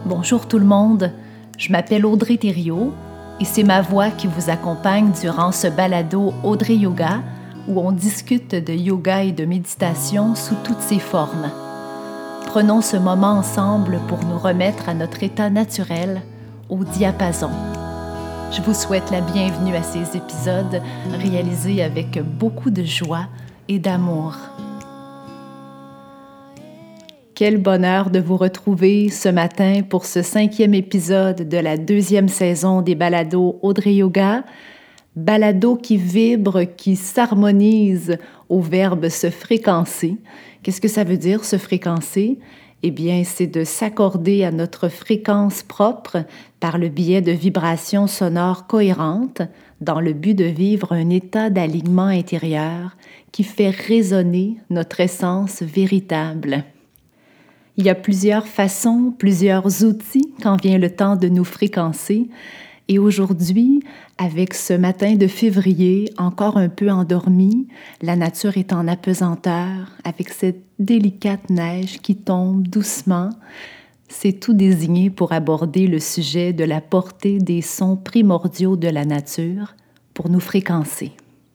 Bonjour tout le monde, je m'appelle Audrey Thériault et c'est ma voix qui vous accompagne durant ce balado Audrey Yoga où on discute de yoga et de méditation sous toutes ses formes. Prenons ce moment ensemble pour nous remettre à notre état naturel, au diapason. Je vous souhaite la bienvenue à ces épisodes réalisés avec beaucoup de joie et d'amour. Quel bonheur de vous retrouver ce matin pour ce 5e épisode de la 2e saison des balados Audrey Yoga. Balado qui vibre, qui s'harmonise au verbe se fréquencer. Qu'est-ce que ça veut dire, se fréquencer? Eh bien, c'est de s'accorder à notre fréquence propre par le biais de vibrations sonores cohérentes dans le but de vivre un état d'alignement intérieur qui fait résonner notre essence véritable. Il y a plusieurs façons, plusieurs outils quand vient le temps de nous fréquencer. Et aujourd'hui, avec ce matin de février, encore un peu endormi, la nature est en apesanteur, avec cette délicate neige qui tombe doucement, c'est tout désigné pour aborder le sujet de la portée des sons primordiaux de la nature pour nous fréquencer.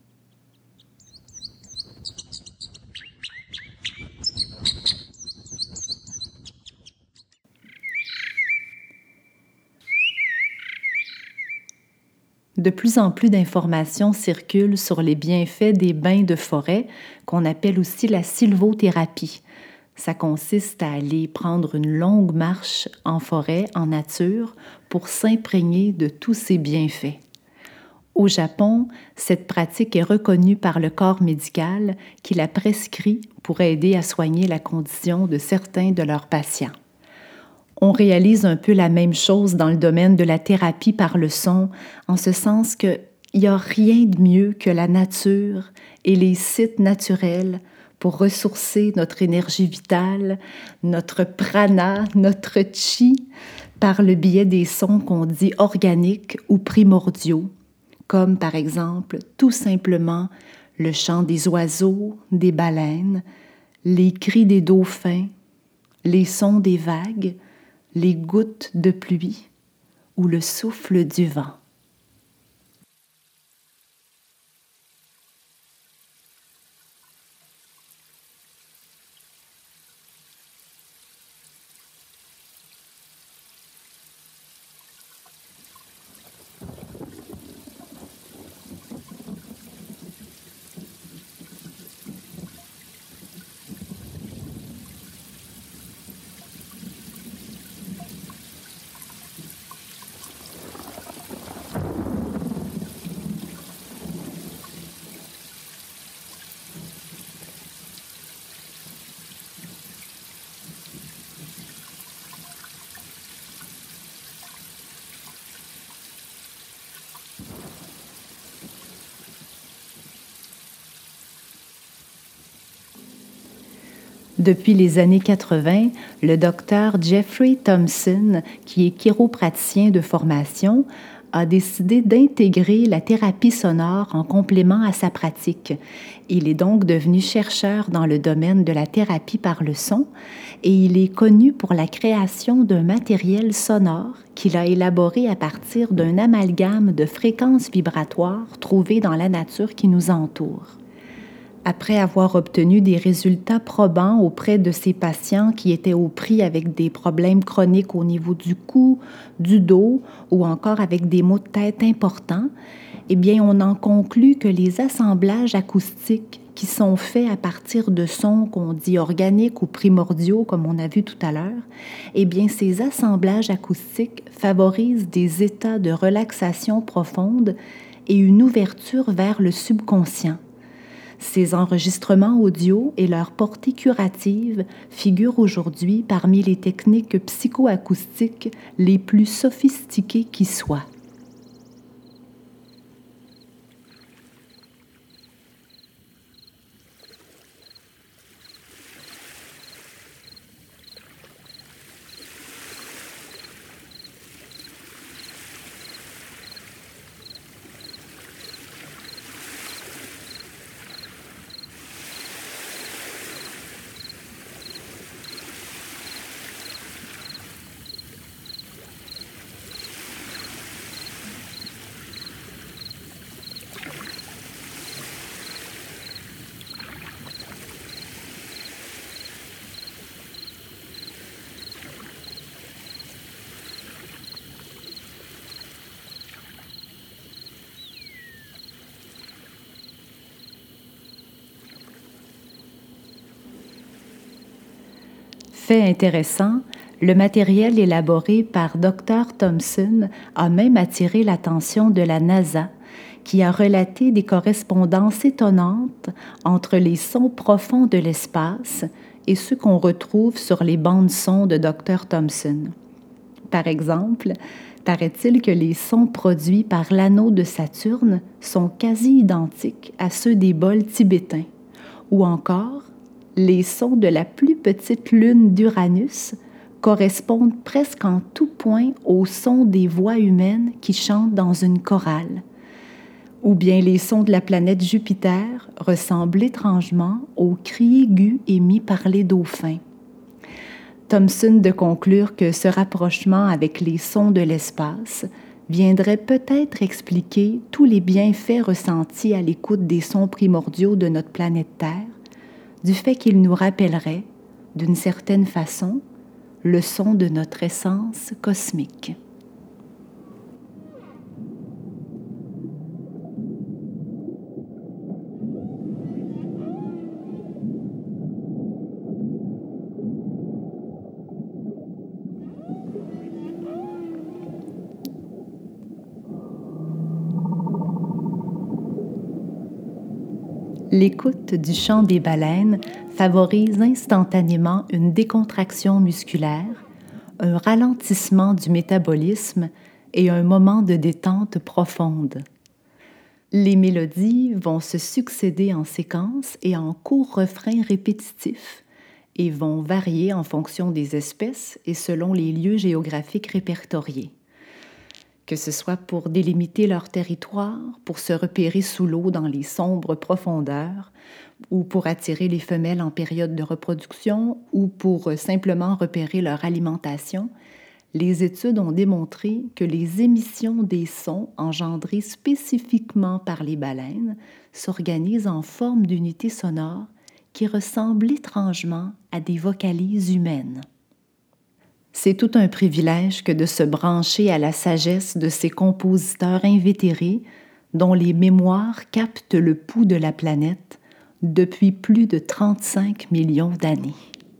De plus en plus d'informations circulent sur les bienfaits des bains de forêt, qu'on appelle aussi la sylvothérapie. Ça consiste à aller prendre une longue marche en forêt, en nature, pour s'imprégner de tous ces bienfaits. Au Japon, cette pratique est reconnue par le corps médical qui la prescrit pour aider à soigner la condition de certains de leurs patients. On réalise un peu la même chose dans le domaine de la thérapie par le son, en ce sens qu'il n'y a rien de mieux que la nature et les sites naturels pour ressourcer notre énergie vitale, notre prana, notre chi, par le biais des sons qu'on dit organiques ou primordiaux, comme par exemple tout simplement le chant des oiseaux, des baleines, les cris des dauphins, les sons des vagues, les gouttes de pluie ou le souffle du vent. Depuis les années 80, le docteur Jeffrey Thompson, qui est chiropraticien de formation, a décidé d'intégrer la thérapie sonore en complément à sa pratique. Il est donc devenu chercheur dans le domaine de la thérapie par le son et il est connu pour la création d'un matériel sonore qu'il a élaboré à partir d'un amalgame de fréquences vibratoires trouvées dans la nature qui nous entoure. Après avoir obtenu des résultats probants auprès de ces patients qui étaient aux prises avec des problèmes chroniques au niveau du cou, du dos ou encore avec des maux de tête importants, eh bien, on en conclut que les assemblages acoustiques qui sont faits à partir de sons qu'on dit organiques ou primordiaux, comme on a vu tout à l'heure, eh bien, ces assemblages acoustiques favorisent des états de relaxation profonde et une ouverture vers le subconscient. Ces enregistrements audio et leur portée curative figurent aujourd'hui parmi les techniques psychoacoustiques les plus sophistiquées qui soient. Fait intéressant, le matériel élaboré par Dr. Thompson a même attiré l'attention de la NASA, qui a relaté des correspondances étonnantes entre les sons profonds de l'espace et ceux qu'on retrouve sur les bandes son de Dr. Thompson. Par exemple, paraît-il que les sons produits par l'anneau de Saturne sont quasi identiques à ceux des bols tibétains, ou encore les sons de la plus petite lune d'Uranus correspondent presque en tout point aux sons des voix humaines qui chantent dans une chorale. Ou bien les sons de la planète Jupiter ressemblent étrangement aux cris aigus émis par les dauphins. Thomson de conclure que ce rapprochement avec les sons de l'espace viendrait peut-être expliquer tous les bienfaits ressentis à l'écoute des sons primordiaux de notre planète Terre, du fait qu'ils nous rappelleraient, d'une certaine façon, le son de notre essence cosmique. L'écoute du chant des baleines favorise instantanément une décontraction musculaire, un ralentissement du métabolisme et un moment de détente profonde. Les mélodies vont se succéder en séquence et en courts refrains répétitifs et vont varier en fonction des espèces et selon les lieux géographiques répertoriés. Que ce soit pour délimiter leur territoire, pour se repérer sous l'eau dans les sombres profondeurs, ou pour attirer les femelles en période de reproduction, ou pour simplement repérer leur alimentation, les études ont démontré que les émissions des sons engendrés spécifiquement par les baleines s'organisent en forme d'unités sonores qui ressemblent étrangement à des vocalises humaines. C'est tout un privilège que de se brancher à la sagesse de ces compositeurs invétérés dont les mémoires captent le pouls de la planète depuis plus de 35 millions d'années.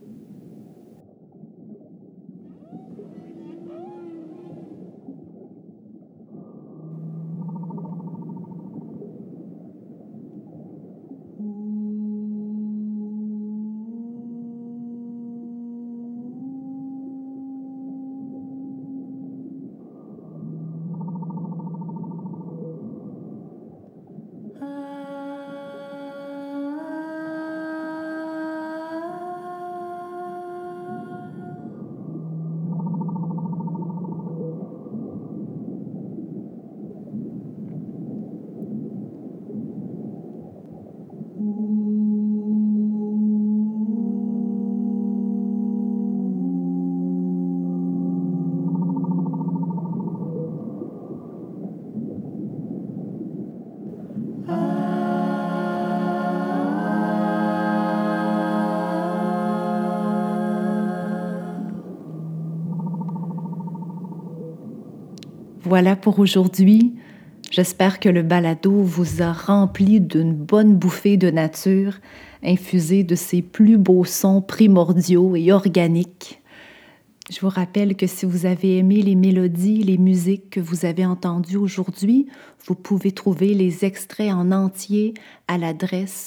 Voilà pour aujourd'hui. J'espère que le balado vous a rempli d'une bonne bouffée de nature, infusée de ses plus beaux sons primordiaux et organiques. Je vous rappelle que si vous avez aimé les mélodies, les musiques que vous avez entendues aujourd'hui, vous pouvez trouver les extraits en entier à l'adresse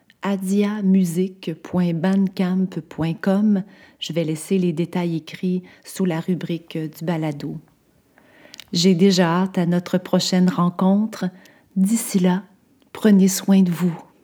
adiamusique.bandcamp.com. Je vais laisser les détails écrits sous la rubrique du balado. J'ai déjà hâte à notre prochaine rencontre. D'ici là, prenez soin de vous.